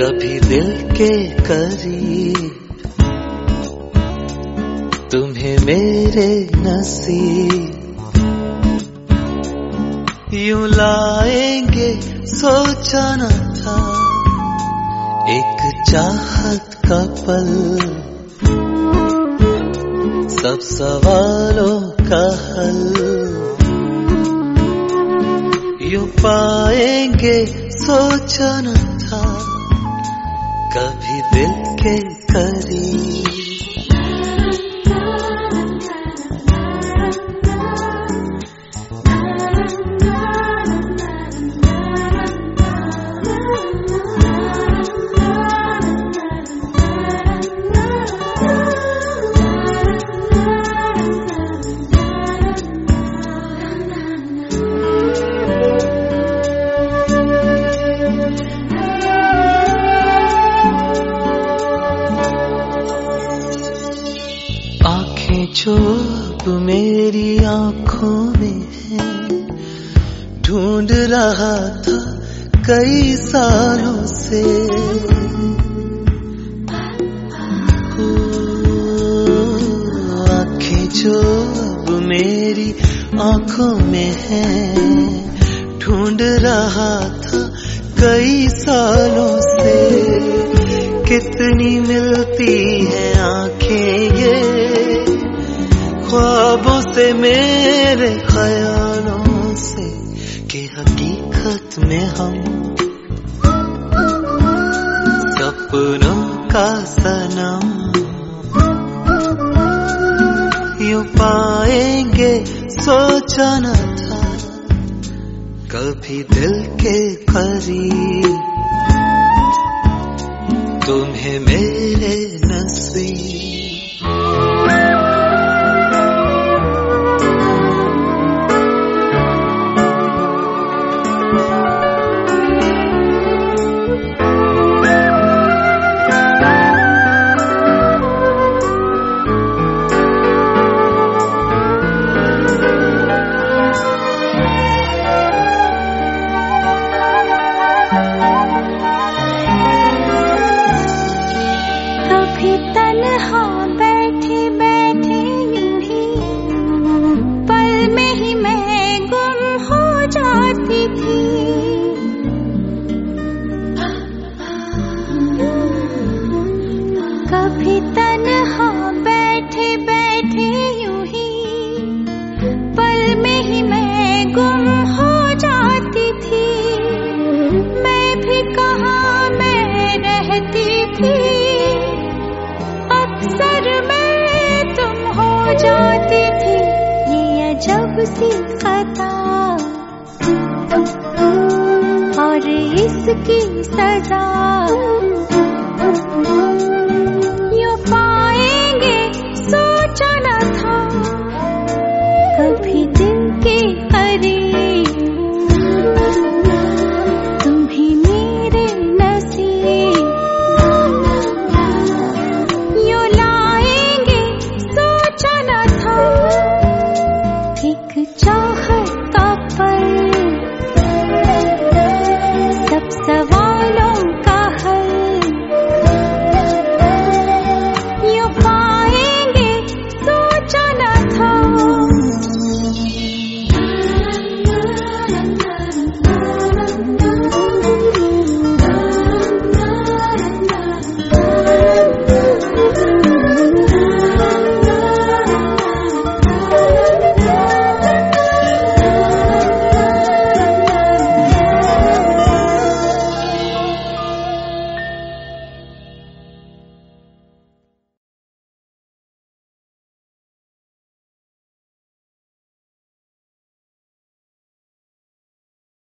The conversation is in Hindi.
कभी दिल के करीब तुम्हें मेरे नसीब यूं लाएंगे सोचा न था एक चाहत का पल सब सवालों का हल यूं पाएंगे सोचा न था कभी दिल के करीब जो अब मेरी आंखों में है ढूंढ रहा था कई सालों से आंखें जो अब मेरी आंखों में है ढूंढ रहा था कई सालों से कितनी मिलती है आंखें ये ख्वाबों से मेरे ख्यालों से कि हकीकत में हम सपनों का सनम यूं पाएंगे सोचा न था कभी दिल के करीब तुम्हें मेरे नसीब कभी तन्हा बैठे बैठे यूं ही पल में ही मैं गुम हो जाती थी मैं भी कहाँ मैं रहती थी अक्सर मैं तुम हो जाती थी ये अजब सी खता और इसकी सजा